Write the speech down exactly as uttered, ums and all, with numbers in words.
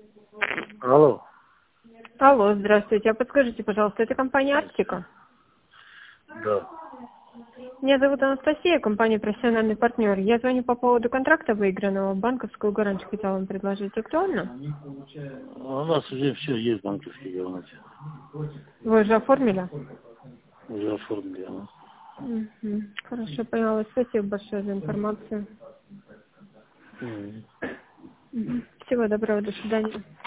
Алло. Алло, здравствуйте. А подскажите, пожалуйста, это компания «Арктика»? Да. Меня зовут Анастасия, компания «Профессиональный партнер». Я звоню по поводу контракта выигранного. Банковскую гарантию хотела вам предложить. Актуально? У нас уже все есть банковские гарантии. Вы уже оформили? Уже оформили. ага. Мгм. Хорошо, поняла. Спасибо большое за информацию. Мгм. Мгм. Всего доброго, до свидания.